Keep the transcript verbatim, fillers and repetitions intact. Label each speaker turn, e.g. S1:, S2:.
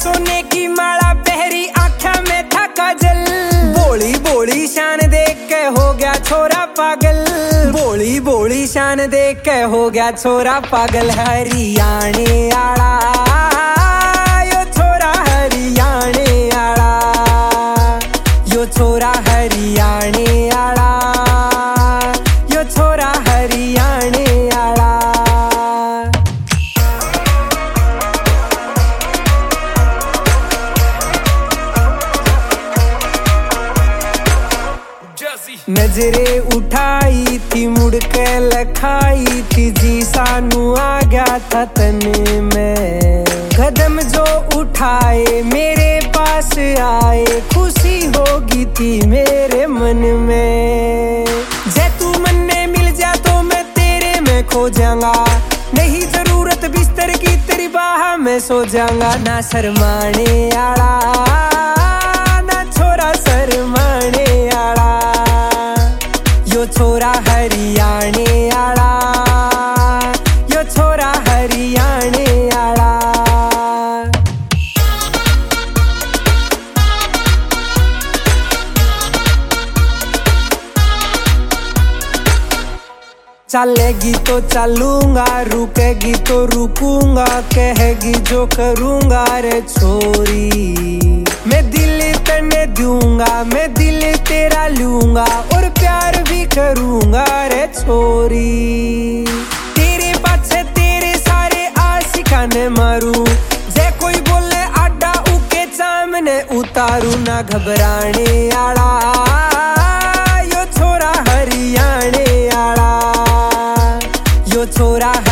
S1: सोने की माला पहरी, आँखा में था काजल। बोली बोली शान देख के हो गया छोरा पागल, बोली बोली शान देख के हो गया छोरा पागल। हरियाणे आड़ा यो छोरा, हरियाणे आड़ा यो छोरा, हरियाणे आड़ा यो छोरा, हरियाणे आड़ा। नजरे उठाई थी मुड़ के लखाई थी जी, सानू आ गया था तन में। कदम जो उठाए मेरे पास आए, खुशी होगी थी मेरे मन में। जे तू मन में मिल जा तो मैं तेरे में खो जाऊंगा, नहीं जरूरत बिस्तर की तेरी बाह में सो जाऊंगा। ना शर्माने आड़ा ना छोरा शर्माने आड़ा, यो छोरा हरियाणे आड़ा यो छोरा, हरियाणे आड़ा। चलेगी तो चलूंगा, रुकेगी तो रुकूंगा, कहेगी जो करूंगा रे छोरी। मैं दिल तने दूंगा, मैं दिल तेरा लूंगा, और प्यार भी करूंगा रे छोरी। तेरे पाछे तेरे सारे आशिकाने मारू, जे कोई बोले आडा उके सामने उतारू। ना घबराने आड़ा यो छोरा, हरियाणे आड़ा यो छोरा,